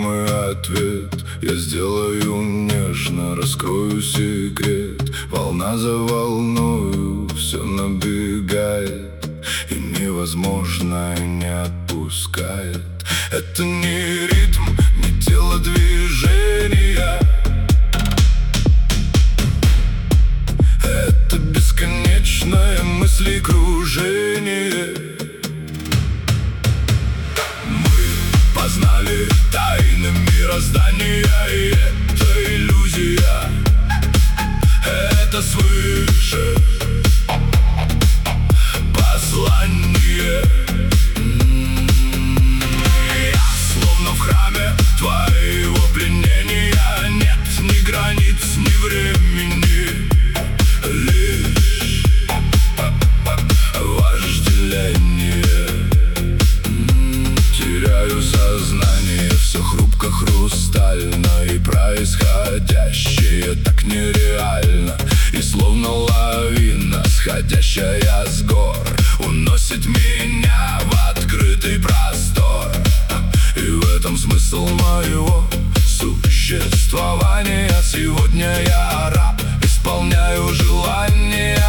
мой ответ. Я сделаю нежно, раскрою секрет. Волна за волною все набегает, и невозможное не отпускает. Это не ритм, не телодвижения, это бесконечное мыслекружение. Мы познали тайны мироздания, и это иллюзия, это свыше послание. Я словно в храме твоего пленения. Нет ни границ, ни времени, лишь вожделение. Теряю сознание, все хрупко, хрустально, и происходящее так нереально. И словно лавина, сходящая с гор, уносит меня в открытый простор. И в этом смысл моего существования. Сегодня я раб, исполняю желания.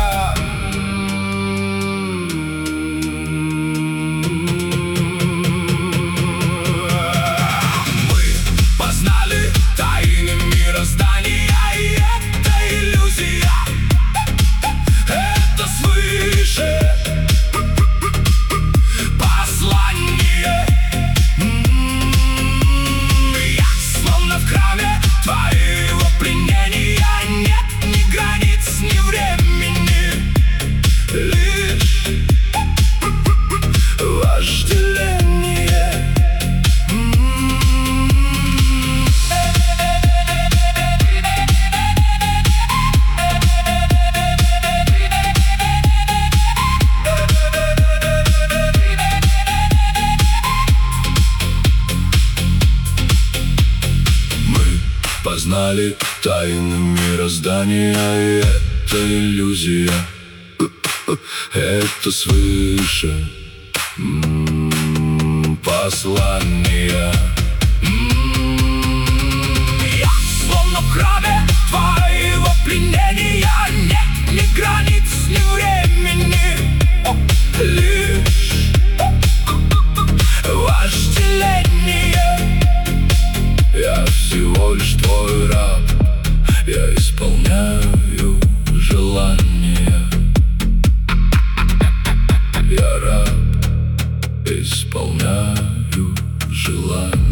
Мы познали тайны мироздания, и это иллюзия, это свыше послание. Я словно в храме твоего пленения. Нет ни границ, ни времени, лишь вожделение. Познали тайны мироздания, и это иллюзия, это свыше послание. Я словно в храме твоего пленения. Нет ни границ, ни времени, лишь вожделение. Я всего лишь твой раб, я исполняю желания. Я раб, исполняю желания.